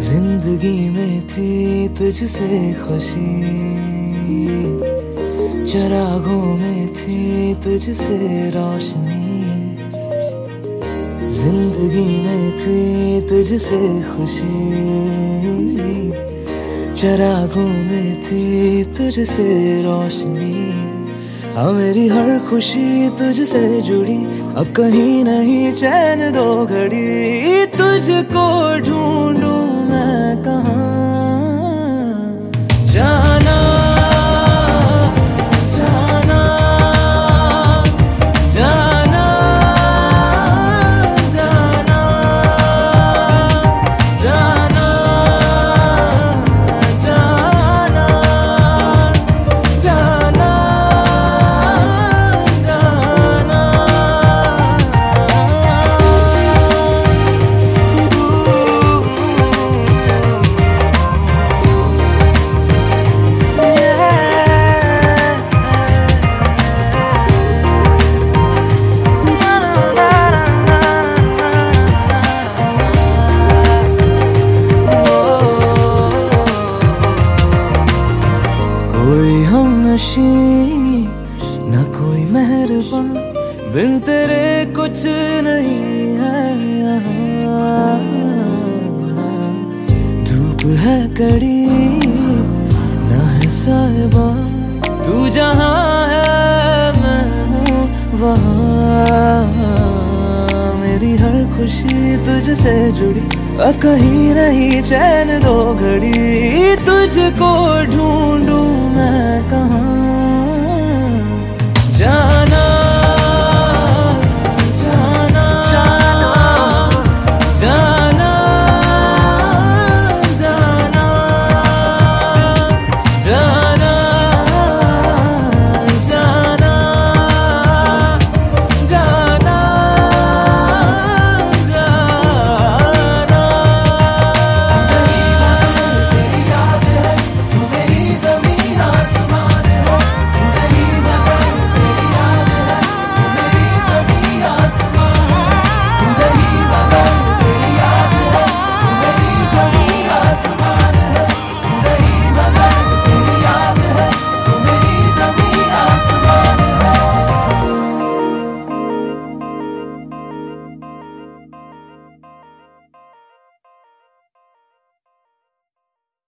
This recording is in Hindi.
जिंदगी में थी तुझसे खुशी, चरागों में थी तुझसे रोशनी। जिंदगी में थी तुझसे खुशी, चरागों में थी तुझसे रोशनी। हाँ मेरी हर खुशी तुझसे जुड़ी, अब कहीं नहीं चैन दो घड़ी। तुझको ढूंढूं मैं कहाँ, जाना जाना जाना जाना जाना जाना जाना जाना। कोई हमनशी न कोई मेहरबान, बिन तेरे कुछ नहीं है यहाँ। धूप है कड़ी न है साहिबा, तू जहाँ है मैं हूँ वहाँ। मेरी हर खुशी तुझसे जुड़ी, अब कहीं नहीं चैन दो घड़ी। तुझको ढूंढूं मैं कहाँ, जाना